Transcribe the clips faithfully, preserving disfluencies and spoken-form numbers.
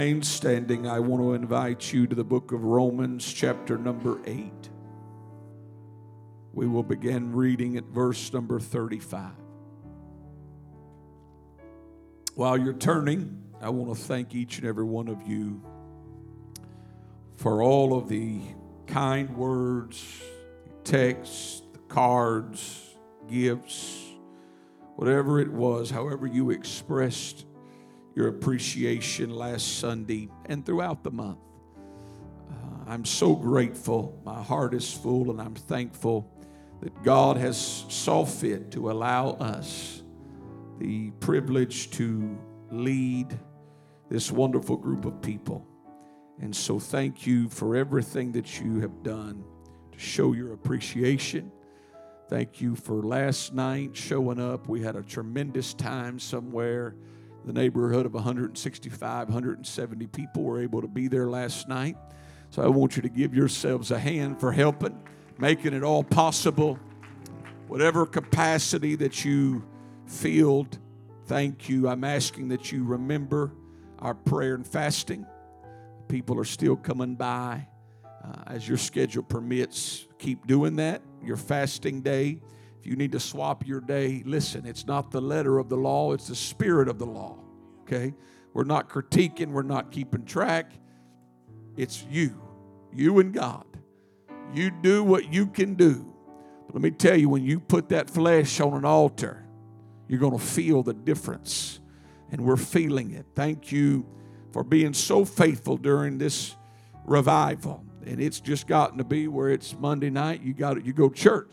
Standing, I want to invite you to the book of Romans, chapter number eight. We will begin reading at verse number thirty-five. While you're turning, I want to thank each and every one of you for all of the kind words, texts, cards, gifts, whatever it was, however you expressed your appreciation last Sunday and throughout the month. Uh, I'm so grateful. My heart is full, and I'm thankful that God has saw fit to allow us the privilege to lead this wonderful group of people. And so thank you for everything that you have done to show your appreciation. Thank you for last night showing up. We had a tremendous time somewhere. The neighborhood of one hundred sixty-five, one hundred seventy people were able to be there last night. So I want you to give yourselves a hand for helping, making it all possible. Whatever capacity that you filled, thank you. I'm asking that you remember our prayer and fasting. People are still coming by. Uh, as your schedule permits, keep doing that. Your fasting day. If you need to swap your day, listen, it's not the letter of the law, it's the spirit of the law, okay? We're not critiquing, we're not keeping track. It's you, you and God. You do what you can do. But let me tell you, when you put that flesh on an altar, you're going to feel the difference, and we're feeling it. Thank you for being so faithful during this revival, and it's just gotten to be where it's Monday night, you got you go to church.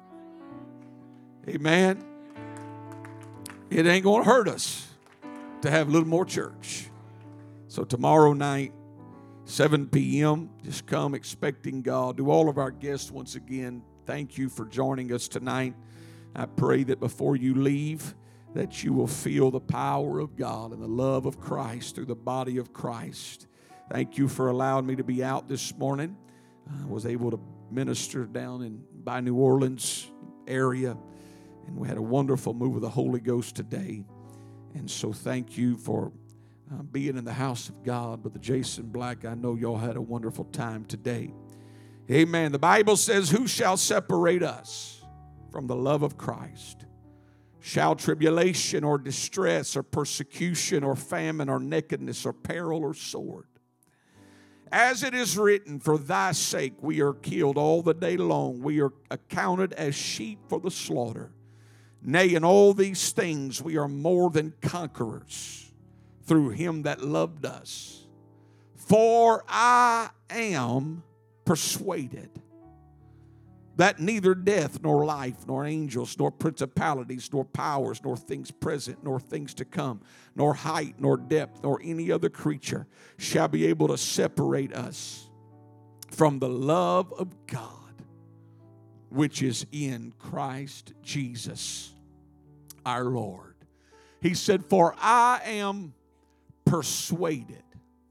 Amen. It ain't going to hurt us to have a little more church. So tomorrow night, seven p.m., just come expecting God. To all of our guests, once again, thank you for joining us tonight. I pray that before you leave, that you will feel the power of God and the love of Christ through the body of Christ. Thank you for allowing me to be out this morning. I was able to minister down in by New Orleans area. And we had a wonderful move of the Holy Ghost today. And so thank you for uh, being in the house of God. Brother Jason Black, I know y'all had a wonderful time today. Amen. The Bible says, who shall separate us from the love of Christ? Shall tribulation or distress or persecution or famine or nakedness or peril or sword? As it is written, for thy sake we are killed all the day long. We are accounted as sheep for the slaughter. Nay, in all these things we are more than conquerors through him that loved us. For I am persuaded that neither death, nor life, nor angels, nor principalities, nor powers, nor things present, nor things to come, nor height, nor depth, nor any other creature shall be able to separate us from the love of God, which is in Christ Jesus our Lord. He said, for I am persuaded.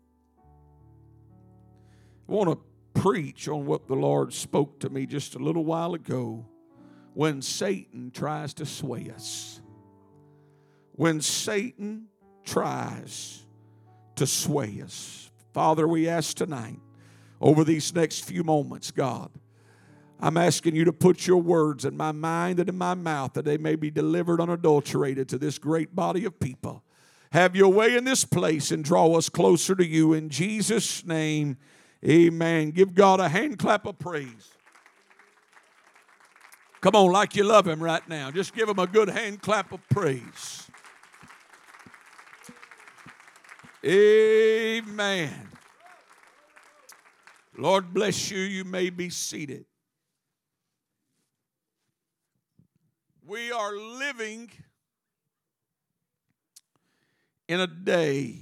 I want to preach on what the Lord spoke to me just a little while ago. When Satan tries to sway us. When Satan tries to sway us. Father, we ask tonight, over these next few moments, God, I'm asking you to put your words in my mind and in my mouth that they may be delivered unadulterated to this great body of people. Have your way in this place and draw us closer to you. In Jesus' name, amen. Give God a hand clap of praise. Come on, like you love him right now. Just give him a good hand clap of praise. Amen. Lord bless you. You may be seated. We are living in a day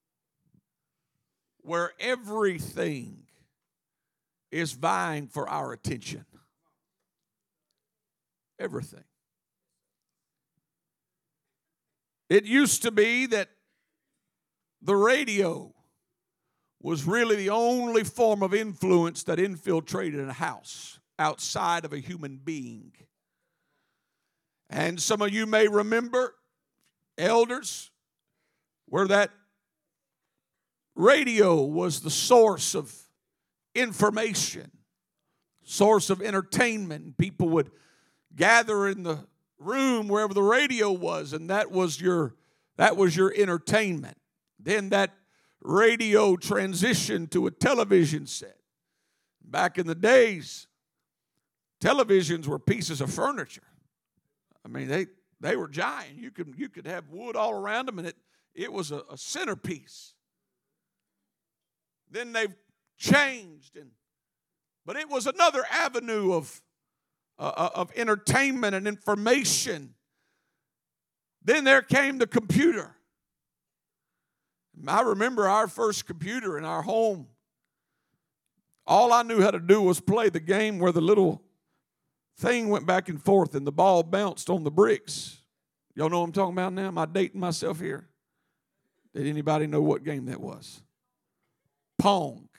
where everything is vying for our attention. Everything. It used to be that the radio was really the only form of influence that infiltrated a house outside of a human being. And some of you may remember, elders, where that radio was the source of information, source of entertainment. People would gather in the room wherever the radio was, and that was your that was your entertainment. Then that radio transitioned to a television set. Back in the days, televisions were pieces of furniture. I mean, they they were giant. You could you could have wood all around them, and it it was a, a centerpiece. Then they've changed, and but it was another avenue of uh, of entertainment and information. Then there came the computer. I remember our first computer in our home. All I knew how to do was play the game where the little thing went back and forth and the ball bounced on the bricks. Y'all know what I'm talking about now? Am I dating myself here? Did anybody know what game that was? Pong.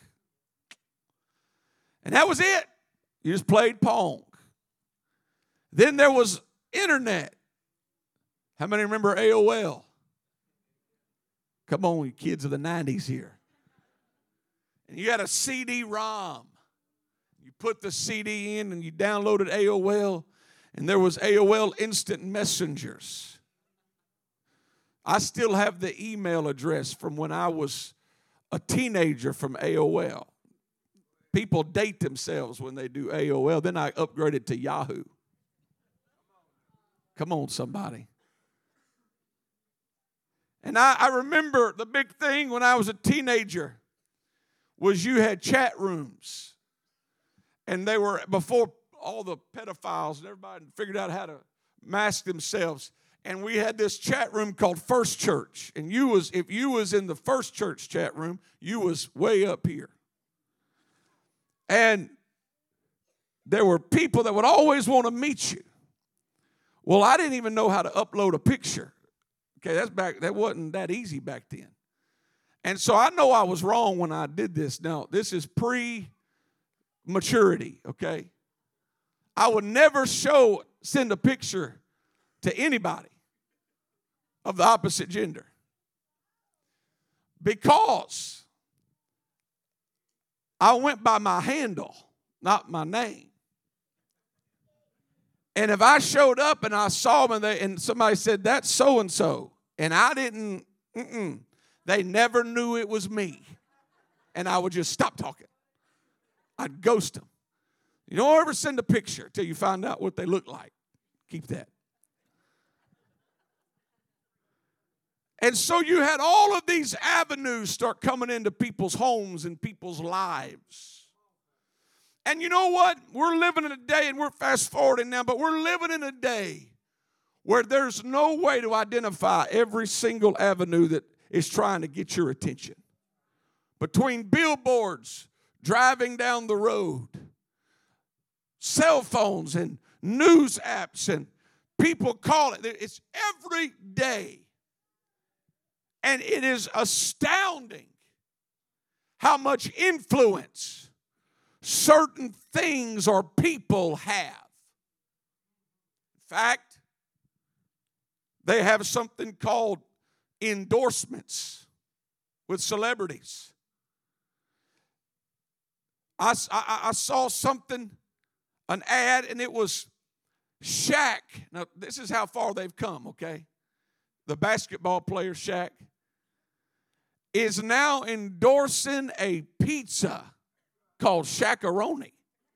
And that was it. You just played Pong. Then there was internet. How many remember A O L? Come on, you kids of the nineties here. And you had a C D ROM. You put the C D in and you downloaded A O L, and there was A O L Instant Messengers. I still have the email address from when I was a teenager from A O L. People date themselves when they do A O L. Then I upgraded to Yahoo. Come on, somebody. And I, I remember the big thing when I was a teenager was you had chat rooms. And they were, before all the pedophiles and everybody figured out how to mask themselves. And we had this chat room called First Church. And you was, if you was in the First Church chat room, you was way up here. And there were people that would always want to meet you. Well, I didn't even know how to upload a picture. Okay, that's back, that wasn't that easy back then. And so I know I was wrong when I did this. Now, this is pre-maturity, okay? I would never show, send a picture to anybody of the opposite gender. Because I went by my handle, not my name. And if I showed up and I saw them and, they, and somebody said, that's so-and-so, and I didn't, mm-mm, they never knew it was me. And I would just stop talking. I'd ghost them. You don't ever send a picture until you find out what they look like. Keep that. And so you had all of these avenues start coming into people's homes and people's lives. And you know what? We're living in a day, and we're fast forwarding now, but we're living in a day where there's no way to identify every single avenue that is trying to get your attention. Between billboards, driving down the road, cell phones and news apps, and people call it. It's every day. And it is astounding how much influence certain things or people have. In fact, they have something called endorsements with celebrities. I, I, I saw something, an ad, and it was Shaq. Now, this is how far they've come, okay? The basketball player Shaq is now endorsing a pizza called Shaq-a-Roni.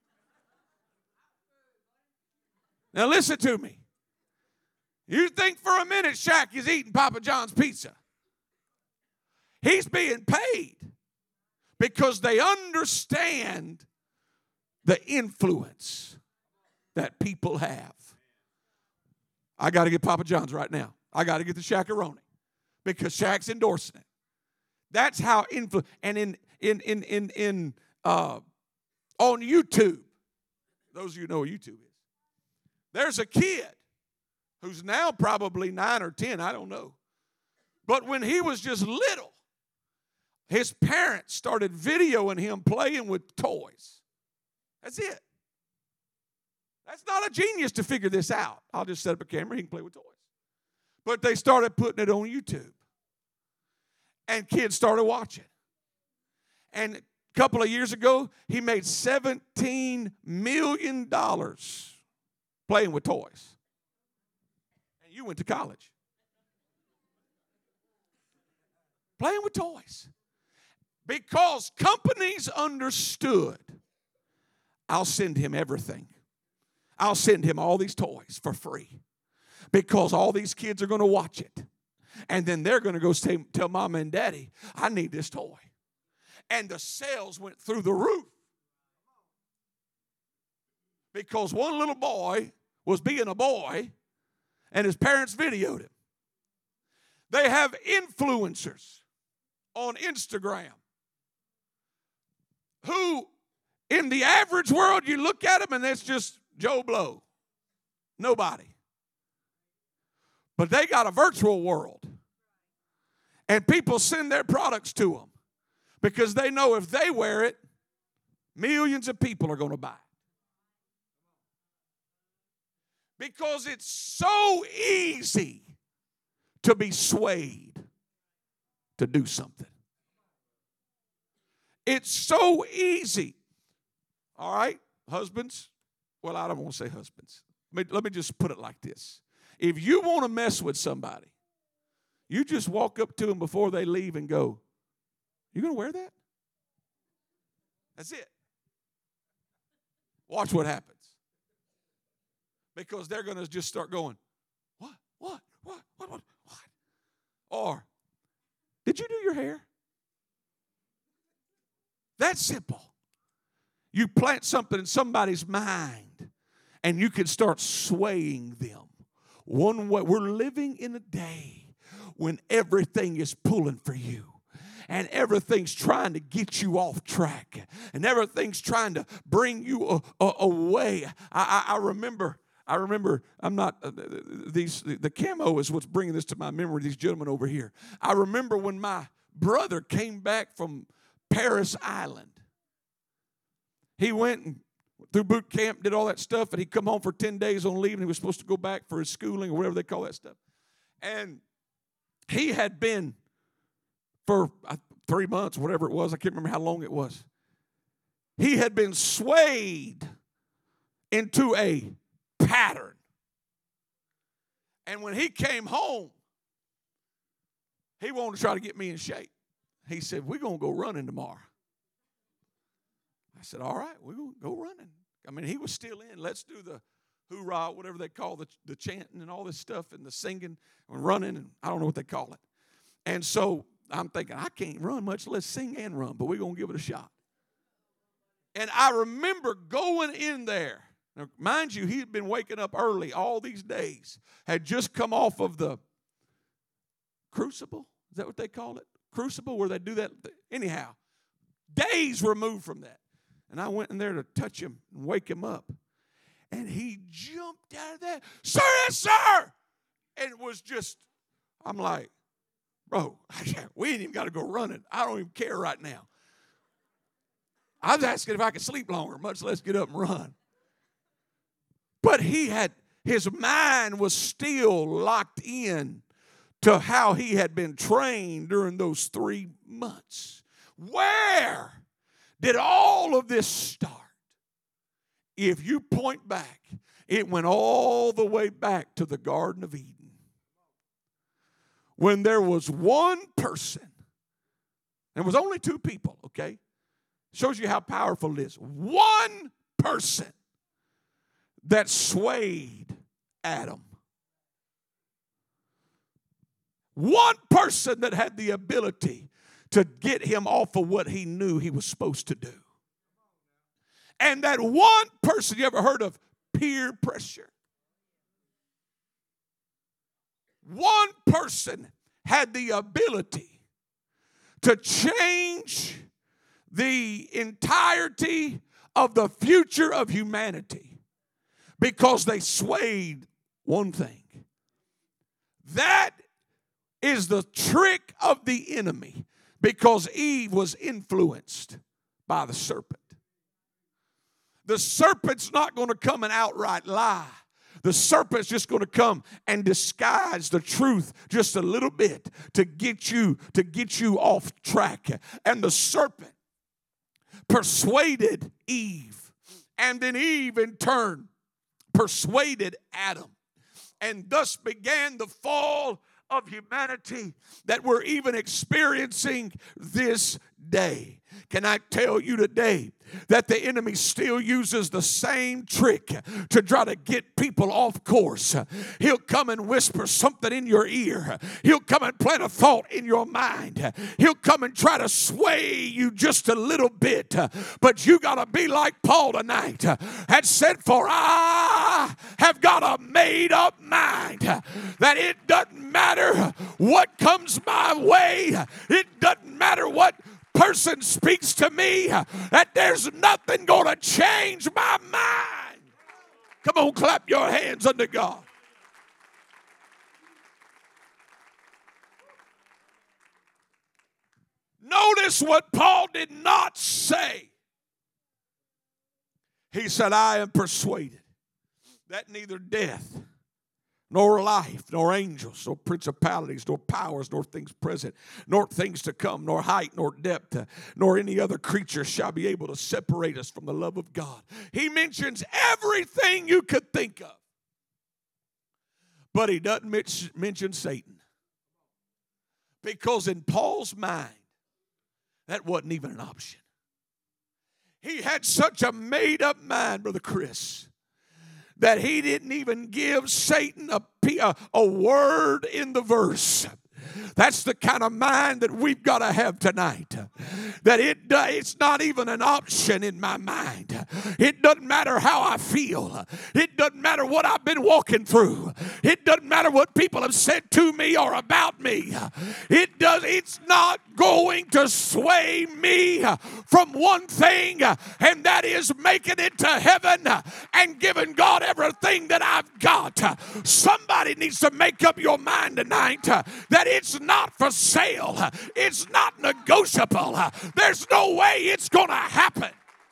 Now listen to me. You think for a minute Shaq is eating Papa John's pizza. He's being paid because they understand the influence that people have. I got to get Papa John's right now. I got to get the Shaq-a-Roni because Shaq's endorsing it. That's how influence. And in in in in in uh, on YouTube, those of you know what YouTube is. There's a kid who's now probably nine or ten. I don't know. But when he was just little, his parents started videoing him playing with toys. That's it. That's not a genius to figure this out. I'll just set up a camera, he can play with toys. But they started putting it on YouTube. And kids started watching. And a couple of years ago, he made seventeen million dollars playing with toys. And you went to college. Playing with toys. Because companies understood, I'll send him everything. I'll send him all these toys for free. Because all these kids are going to watch it. And then they're going to go say, tell mama and daddy, I need this toy. And the sales went through the roof. Because one little boy was being a boy and his parents videoed him. They have influencers on Instagram who, in the average world, you look at them and it's just Joe Blow. Nobody. But they got a virtual world. And people send their products to them because they know if they wear it, millions of people are going to buy it. Because it's so easy to be swayed to do something. It's so easy. All right, husbands. Well, I don't want to say husbands. Let me, let me just put it like this. If you want to mess with somebody, you just walk up to them before they leave and go, you going to wear that? That's it. Watch what happens. Because they're going to just start going, what, what, what, what, what, what? Or, did you do your hair? That's simple. You plant something in somebody's mind, and you can start swaying them. One way, we're living in a day when everything is pulling for you. And everything's trying to get you off track. And everything's trying to bring you a, a, away. I, I, I remember, I remember, I'm not, uh, these, the, the camo is what's bringing this to my memory, these gentlemen over here. I remember when my brother came back from Paris Island. He went and through boot camp, did all that stuff, and he come home for ten days on leave, and he was supposed to go back for his schooling or whatever they call that stuff. And he had been for three months, whatever it was, I can't remember how long it was. He had been swayed into a pattern. And when he came home, he wanted to try to get me in shape. He said, we're going to go running tomorrow. I said, all right, we're going to go running. I mean, he was still in. Let's do the hoorah, whatever they call the, the chanting and all this stuff and the singing and running, and I don't know what they call it. And so I'm thinking, I can't run much, let's sing and run, but we're going to give it a shot. And I remember going in there. Now, mind you, he had been waking up early all these days, had just come off of the crucible. Is that what they call it? Crucible, where they do that. Anyhow, days removed from that. And I went in there to touch him and wake him up. And he jumped out of that. Sir, yes, sir. And it was just, I'm like, bro, we ain't even got to go running. I don't even care right now. I was asking if I could sleep longer, much less get up and run. But he had, his mind was still locked in to how he had been trained during those three months. Where did all of this start? If you point back, it went all the way back to the Garden of Eden. When there was one person, there was only two people, okay? Shows you how powerful it is. One person that swayed Adam. One person that had the ability to get him off of what he knew he was supposed to do. And that one person, you ever heard of peer pressure? One person had the ability to change the entirety of the future of humanity because they swayed one thing. That is the trick of the enemy, because Eve was influenced by the serpent. The serpent's not going to come and outright lie. The serpent's just going to come and disguise the truth just a little bit to get you to get you off track. And the serpent persuaded Eve. And then Eve in turn persuaded Adam. And thus began the fall of humanity that we're even experiencing this day. Can I tell you today that the enemy still uses the same trick to try to get people off course? He'll come and whisper something in your ear. He'll come and plant a thought in your mind. He'll come and try to sway you just a little bit. But you got to be like Paul tonight had said, for I have got a made up mind that it doesn't matter what comes my way. It doesn't matter what person speaks to me, that there's nothing going to change my mind. Come on, clap your hands unto God. Notice what Paul did not say. He said, I am persuaded that neither death, nor life, nor angels, nor principalities, nor powers, nor things present, nor things to come, nor height, nor depth, nor any other creature shall be able to separate us from the love of God. He mentions everything you could think of. But he doesn't mention Satan. Because in Paul's mind, that wasn't even an option. He had such a made-up mind, Brother Chris, that he didn't even give Satan a, a, a word in the verse. That's the kind of mind that we've got to have tonight. That it it's not even an option in my mind. It doesn't matter how I feel. It doesn't matter what I've been walking through. It doesn't matter what people have said to me or about me. It does. It's not going to sway me from one thing, and that is making it to heaven and giving God everything that I've got. Somebody needs to make up your mind tonight that it's not for sale. It's not negotiable. There's no way it's going to happen.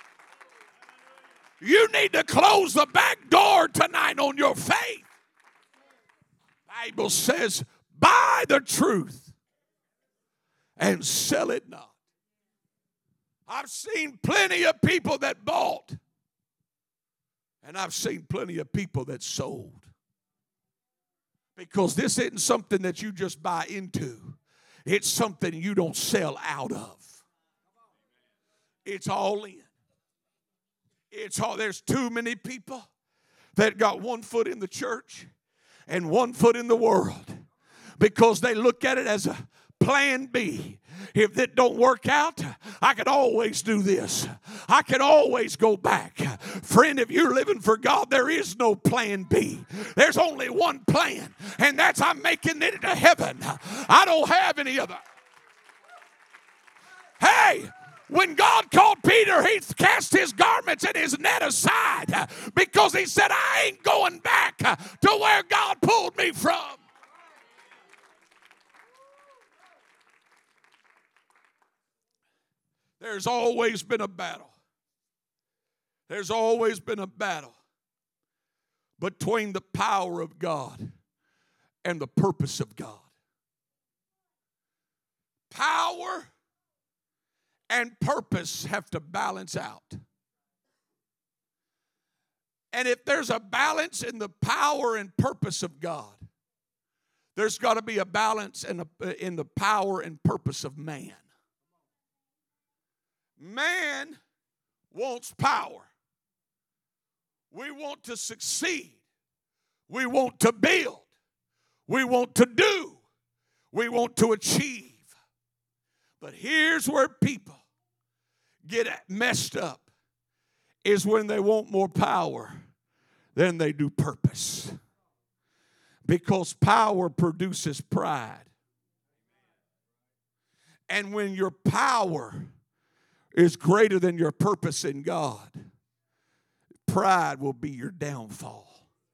You need to close the back door tonight on your faith. The Bible says, buy the truth and sell it not. I've seen plenty of people that bought, and I've seen plenty of people that sold. Because this isn't something that you just buy into. It's something you don't sell out of. It's all in. It's all. There's too many people that got one foot in the church and one foot in the world because they look at it as a plan B. If it don't work out, I can always do this. I can always go back. Friend, if you're living for God, there is no plan B. There's only one plan, and that's I'm making it to heaven. I don't have any other. Hey, when God called Peter, he cast his garments and his net aside because he said, I ain't going back to where God pulled me from. There's always been a battle. There's always been a battle between the power of God and the purpose of God. Power and purpose have to balance out. And if there's a balance in the power and purpose of God, there's got to be a balance in the, in the power and purpose of man. Man wants power. We want to succeed. We want to build. We want to do. We want to achieve. But here's where people get messed up, is when they want more power than they do purpose. Because power produces pride. And when your power is greater than your purpose in God, pride will be your downfall.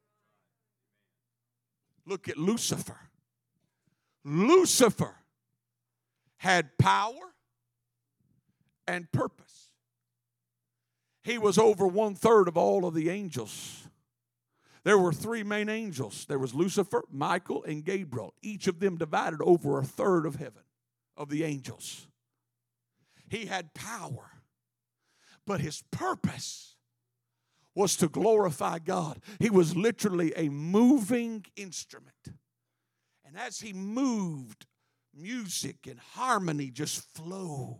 Look at Lucifer. Lucifer had power and purpose. He was over one third of all of the angels. There were three main angels. There was Lucifer, Michael, and Gabriel. Each of them divided over a third of heaven, of the angels. He had power. But his purpose was to glorify God. He was literally a moving instrument. And as he moved, music and harmony just flowed.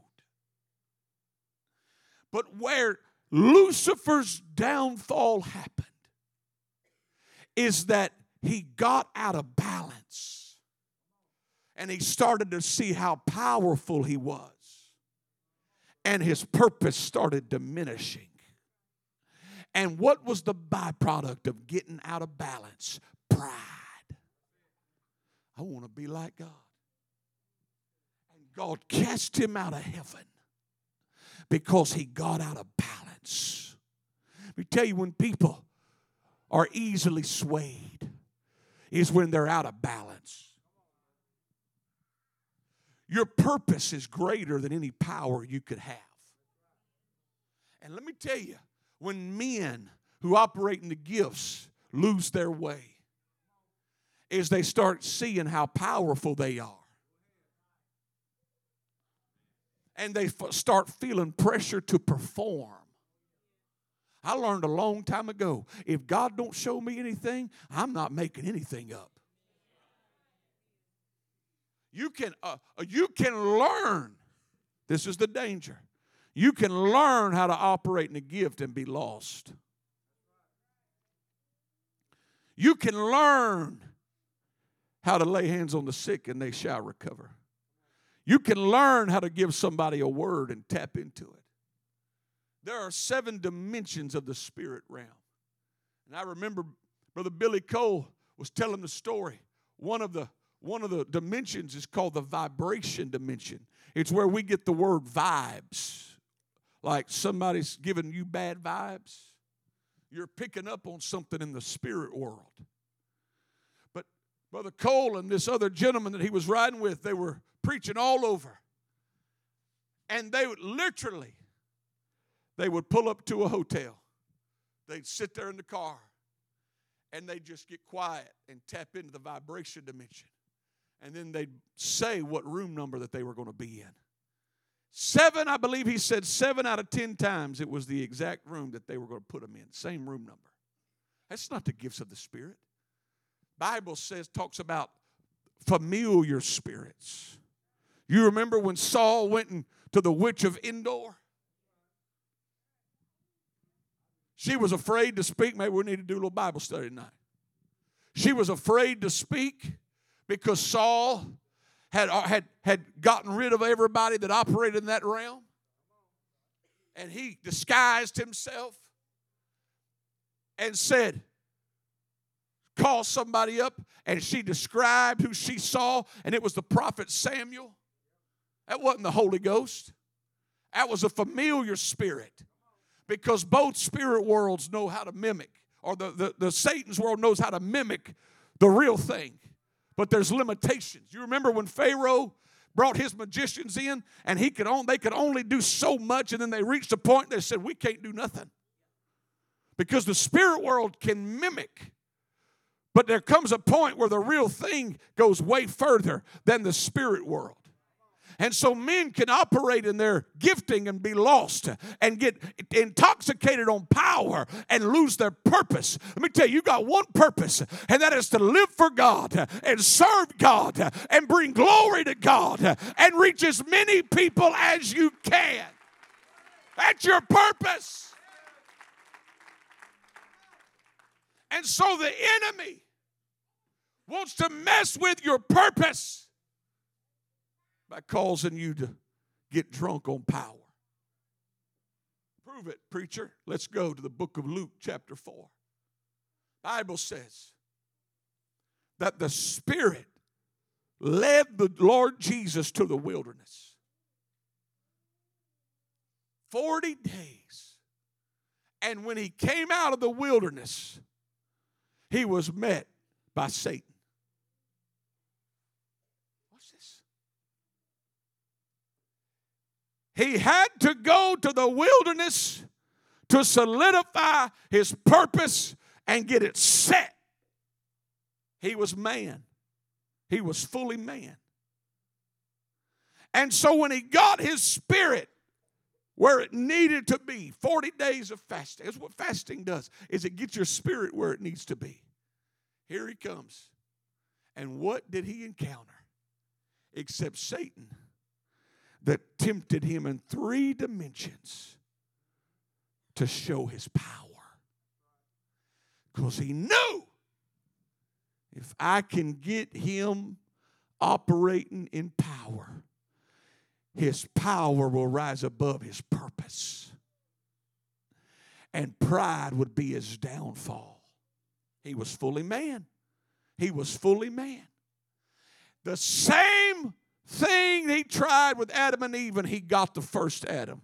But where Lucifer's downfall happened is that he got out of balance. And he started to see how powerful he was. And his purpose started diminishing. And what was the byproduct of getting out of balance? Pride. I want to be like God. And God cast him out of heaven because he got out of balance. Let me tell you, when people are easily swayed is when they're out of balance. Your purpose is greater than any power you could have. And let me tell you, when men who operate in the gifts lose their way, is they start seeing how powerful they are. And they f- start feeling pressure to perform. I learned a long time ago, if God don't show me anything, I'm not making anything up. You can, uh, you can learn. This is the danger. You can learn how to operate in a gift and be lost. You can learn how to lay hands on the sick and they shall recover. You can learn how to give somebody a word and tap into it. There are seven dimensions of the spirit realm. And I remember Brother Billy Cole was telling the story. One of the One of the dimensions is called the vibration dimension. It's where we get the word vibes. Like somebody's giving you bad vibes. You're picking up on something in the spirit world. But Brother Cole and this other gentleman that he was riding with, they were preaching all over. And they would literally, they would pull up to a hotel. They'd sit there in the car. And they'd just get quiet and tap into the vibration dimension. And then they'd say what room number that they were going to be in. Seven, I believe he said seven out of ten times it was the exact room that they were going to put them in. Same room number. That's not the gifts of the Spirit. Bible says, talks about familiar spirits. You remember when Saul went in to the witch of Endor? She was afraid to speak. Maybe we need to do a little Bible study tonight. She was afraid to speak because Saul had, had, had gotten rid of everybody that operated in that realm. And he disguised himself and said, call somebody up. And she described who she saw, and it was the prophet Samuel. That wasn't the Holy Ghost. That was a familiar spirit. Because both spirit worlds know how to mimic, or the, the, the Satan's world knows how to mimic the real thing. But there's limitations. You remember when Pharaoh brought his magicians in, and he could on, they could only do so much, and then they reached a point they said, we can't do nothing. Because the spirit world can mimic. But there comes a point where the real thing goes way further than the spirit world. And so men can operate in their gifting and be lost and get intoxicated on power and lose their purpose. Let me tell you, you got one purpose, and that is to live for God and serve God and bring glory to God and reach as many people as you can. That's your purpose. And so the enemy wants to mess with your purpose by causing you to get drunk on power. Prove it, preacher. Let's go to the book of Luke chapter four. The Bible says that the Spirit led the Lord Jesus to the wilderness. Forty days. And when he came out of the wilderness, he was met by Satan. He had to go to the wilderness to solidify his purpose and get it set. He was man. He was fully man. And so when he got his spirit where it needed to be. forty days of fasting. That's what fasting does, is it gets your spirit where it needs to be. Here he comes. And what did he encounter? Except Satan that tempted him in three dimensions to show his power. Because he knew if I can get him operating in power, his power will rise above his purpose. And pride would be his downfall. He was fully man. He was fully man. The same thing he tried with Adam and Eve, and he got the first Adam.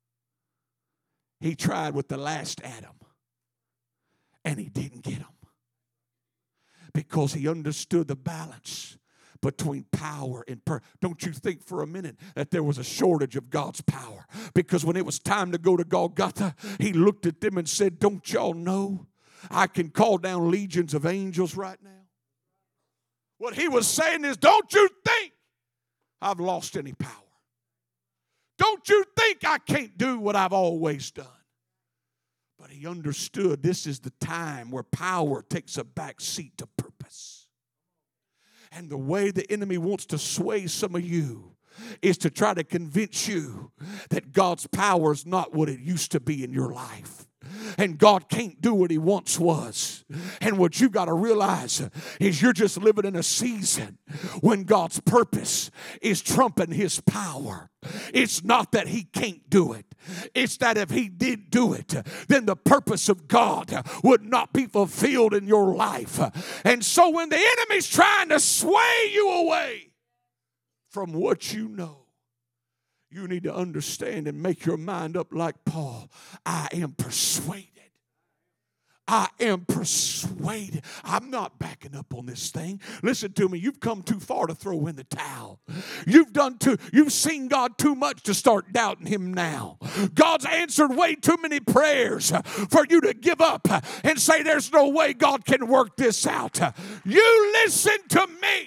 He tried with the last Adam, and he didn't get him. Because he understood the balance between power and power. Don't you think for a minute that there was a shortage of God's power? Because when it was time to go to Golgotha, he looked at them and said, don't y'all know I can call down legions of angels right now? What he was saying is, don't you think I've lost any power? Don't you think I can't do what I've always done? But he understood this is the time where power takes a back seat to purpose. And the way the enemy wants to sway some of you is to try to convince you that God's power is not what it used to be in your life. And God can't do what he once was. And what you got to realize is you're just living in a season when God's purpose is trumping his power. It's not that he can't do it. It's that if he did do it, then the purpose of God would not be fulfilled in your life. And so when the enemy's trying to sway you away from what you know, you need to understand and make your mind up like Paul. I am persuaded. I am persuaded. I'm not backing up on this thing. Listen to me. You've come too far to throw in the towel. You've done too, you've seen God too much to start doubting him now. God's answered way too many prayers for you to give up and say there's no way God can work this out. You listen to me.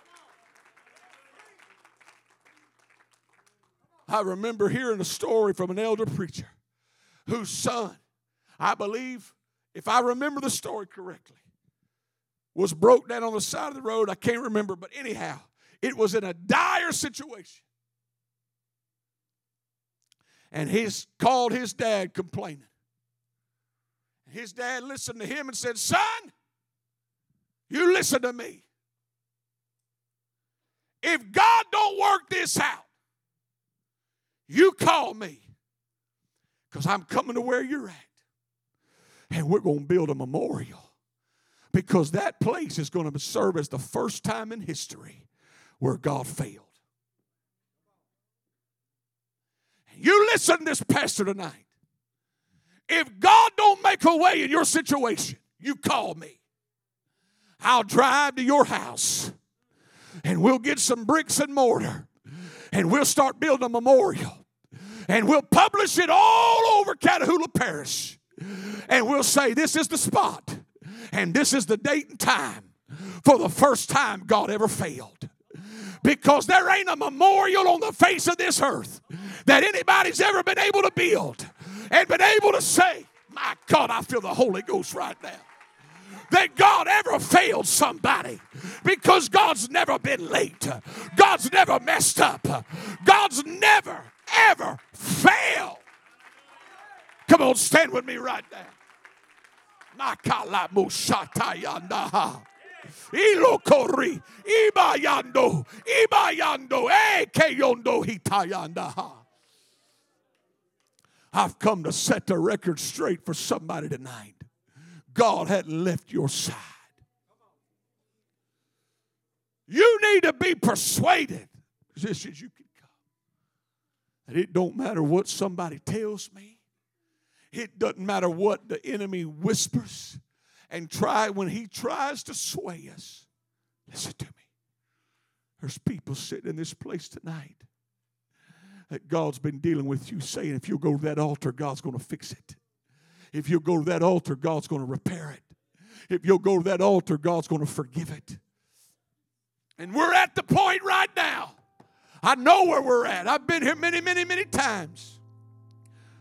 I remember hearing a story from an elder preacher whose son, I believe, if I remember the story correctly, was broke down on the side of the road. I can't remember, but anyhow, it was in a dire situation. And he's called his dad complaining. His dad listened to him and said, son, you listen to me. If God don't work this out, you call me, because I'm coming to where you're at. And we're going to build a memorial, because that place is going to serve as the first time in history where God failed. And you listen to this pastor tonight. If God don't make a way in your situation, you call me. I'll drive to your house, and we'll get some bricks and mortar, and we'll start building a memorial. And we'll publish it all over Catahoula Parish. And we'll say this is the spot. And this is the date and time for the first time God ever failed. Because there ain't a memorial on the face of this earth that anybody's ever been able to build and been able to say, my God, I feel the Holy Ghost right now, that God ever failed somebody, because God's never been late. God's never messed up. God's never, ever failed. Come on, stand with me right now. Ilokori, ibayando, ibayando, ekeyondo hitayandaha. I've come to set the record straight for somebody tonight. God hadn't left your side. You need to be persuaded, just as you can come, that it don't matter what somebody tells me. It doesn't matter what the enemy whispers and try when he tries to sway us. Listen to me. There's people sitting in this place tonight that God's been dealing with you, saying if you'll go to that altar, God's going to fix it. If you'll go to that altar, God's going to repair it. If you'll go to that altar, God's going to forgive it. And we're at the point right now. I know where we're at. I've been here many, many, many times.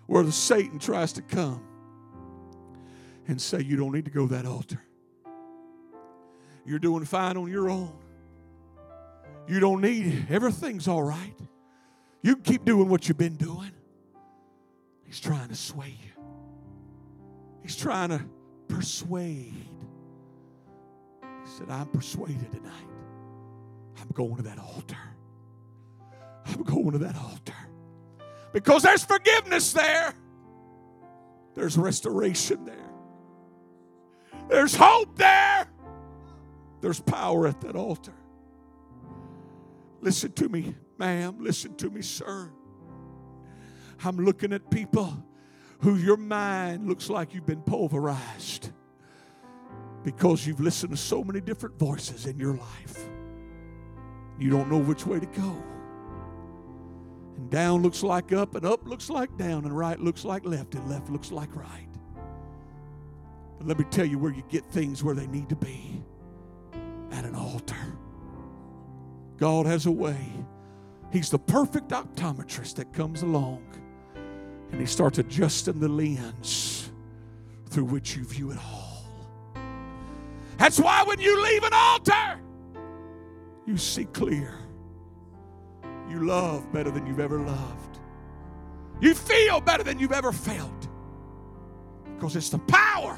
where the Satan tries to come and say, you don't need to go to that altar. You're doing fine on your own. You don't need it. Everything's all right. You can keep doing what you've been doing. He's trying to sway you. He's trying to persuade. He said, I'm persuaded tonight. I'm going to that altar. I'm going to that altar. Because there's forgiveness there. There's restoration there. There's hope there. There's power at that altar. Listen to me, ma'am. Listen to me, sir. I'm looking at people who your mind looks like you've been pulverized because you've listened to so many different voices in your life. You don't know which way to go. And down looks like up, and up looks like down, and right looks like left, and left looks like right. But let me tell you where you get things where they need to be. At an altar. God has a way. He's the perfect optometrist that comes along, and he starts adjusting the lens through which you view it all. That's why when you leave an altar, you see clear. You love better than you've ever loved. You feel better than you've ever felt. Because it's the power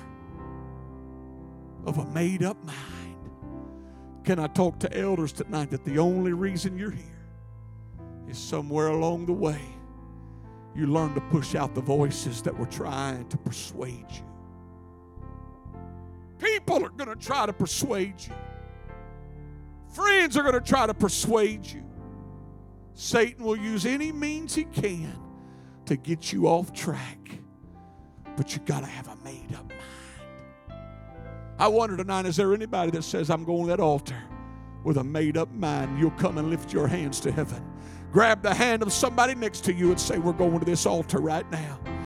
of a made-up mind. Can I talk to elders tonight that the only reason you're here is somewhere along the way you learned to push out the voices that were trying to persuade you. People are going to try to persuade you. Friends are going to try to persuade you. Satan will use any means he can to get you off track. But you got to have a made-up mind. I wonder tonight, is there anybody that says, I'm going to that altar with a made-up mind? You'll come and lift your hands to heaven. Grab the hand of somebody next to you and say, we're going to this altar right now.